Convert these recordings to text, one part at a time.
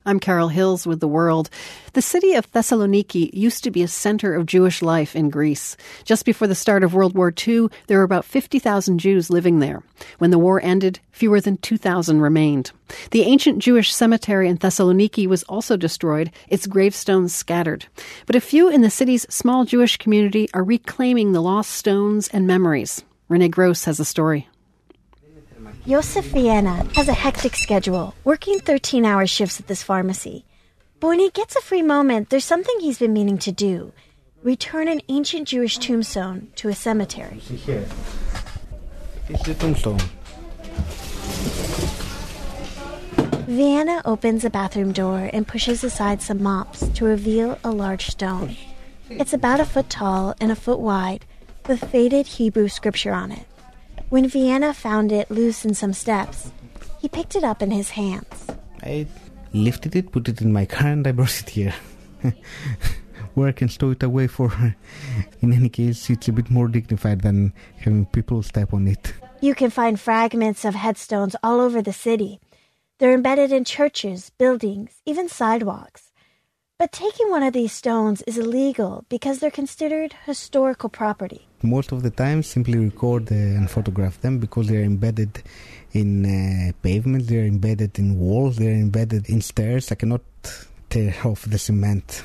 I'm Carol Hills with The World. The city of Thessaloniki used to be a center of Jewish life in Greece. Just before the start of World War II, there were about 50,000 Jews living there. When the war ended, fewer than 2,000 remained. The ancient Jewish cemetery in Thessaloniki was also destroyed, its gravestones scattered. But a few in the city's small Jewish community are reclaiming the lost stones and memories. Renee Gross has the story. Yosef Vienna has a hectic schedule, working 13-hour shifts at this pharmacy. But when he gets a free moment, there's something he's been meaning to do: return an ancient Jewish tombstone to a cemetery. Here. It's the tombstone. Vienna opens a bathroom door and pushes aside some mops to reveal a large stone. It's about a foot tall and a foot wide, with faded Hebrew scripture on it. When Vienna found it loose in some steps, he picked it up in his hands. I lifted it, put it in my car, and I brought it here. Where I can stow it away for... In any case, it's a bit more dignified than having people step on it. You can find fragments of headstones all over the city. They're embedded in churches, buildings, even sidewalks. But taking one of these stones is illegal because they're considered historical property. Most of the time, simply record and photograph them because they're embedded in pavements, they're embedded in walls, they're embedded in stairs. I cannot tear off the cement.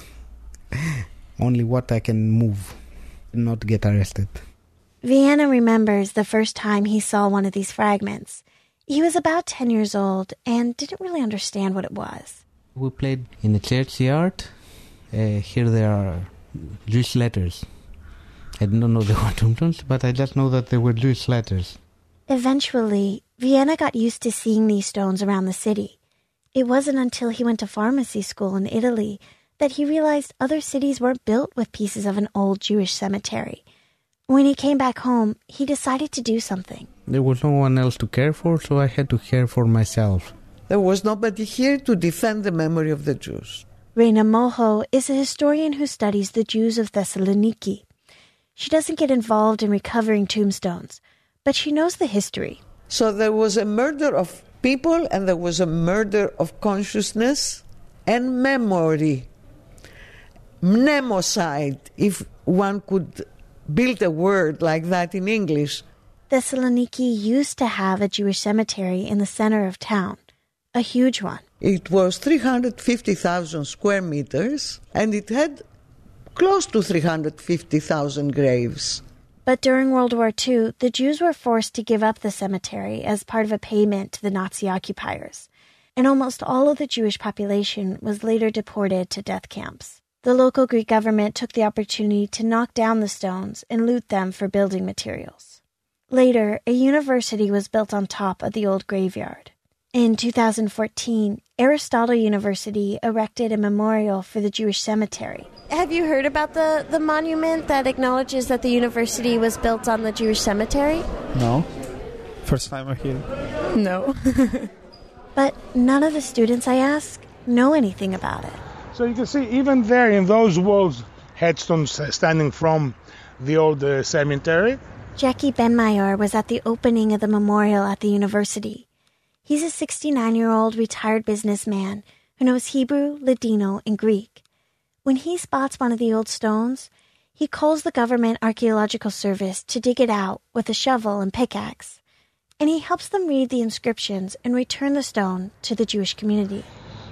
Only what I can move, not get arrested. Vienna remembers the first time he saw one of these fragments. He was about 10 years old and didn't really understand what it was. We played in a churchyard. Here there are Jewish letters. I don't know the word tombstones, but I just know that there were Jewish letters. Eventually, Vienna got used to seeing these stones around the city. It wasn't until he went to pharmacy school in Italy that he realized other cities weren't built with pieces of an old Jewish cemetery. When he came back home, he decided to do something. There was no one else to care for, so I had to care for myself. There was nobody here to defend the memory of the Jews. Reina Moho is a historian who studies the Jews of Thessaloniki. She doesn't get involved in recovering tombstones, but she knows the history. So there was a murder of people and there was a murder of consciousness and memory. Mnemocide, if one could build a word like that in English. Thessaloniki used to have a Jewish cemetery in the center of town. A huge one. It was 350,000 square meters, and it had close to 350,000 graves. But during World War II, the Jews were forced to give up the cemetery as part of a payment to the Nazi occupiers. And almost all of the Jewish population was later deported to death camps. The local Greek government took the opportunity to knock down the stones and loot them for building materials. Later, a university was built on top of the old graveyard. In 2014, Aristotle University erected a memorial for the Jewish cemetery. Have you heard about the monument that acknowledges that the university was built on the Jewish cemetery? No. First time I hear it. No. But none of the students I ask know anything about it. So you can see even there in those walls, headstones standing from the old cemetery. Jackie Benmayer was at the opening of the memorial at the university. He's a 69-year-old retired businessman who knows Hebrew, Ladino, and Greek. When he spots one of the old stones, he calls the government archaeological service to dig it out with a shovel and pickaxe. And he helps them read the inscriptions and return the stone to the Jewish community.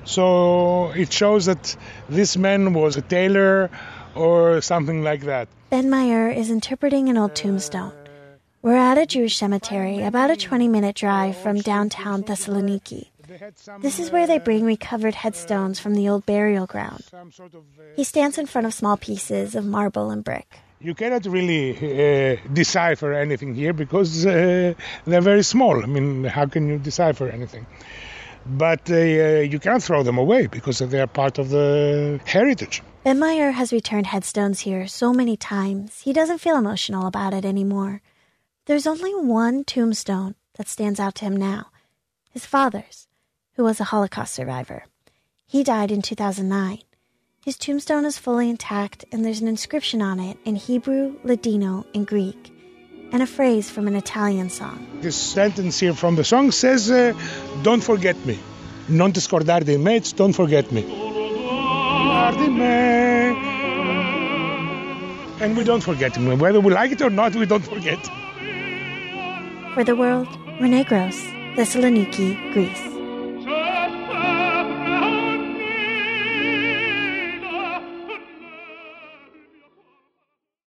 So it shows that this man was a tailor or something like that. Benmayer is interpreting an old tombstone. We're at a Jewish cemetery about a 20-minute drive from downtown Thessaloniki. This is where they bring recovered headstones from the old burial ground. He stands in front of small pieces of marble and brick. You cannot really decipher anything here because they're very small. I mean, how can you decipher anything? But you can't throw them away because they are part of the heritage. Benmayer has returned headstones here so many times, he doesn't feel emotional about it anymore. There's only one tombstone that stands out to him now, his father's, who was a Holocaust survivor. He died in 2009. His tombstone is fully intact, and there's an inscription on it in Hebrew, Ladino, and Greek, and a phrase from an Italian song. This sentence here from the song says, "Don't forget me." Non ti scordare di me, don't forget me. And we don't forget him. Whether we like it or not, we don't forget. For the World, Renee Gross, Thessaloniki, Greece.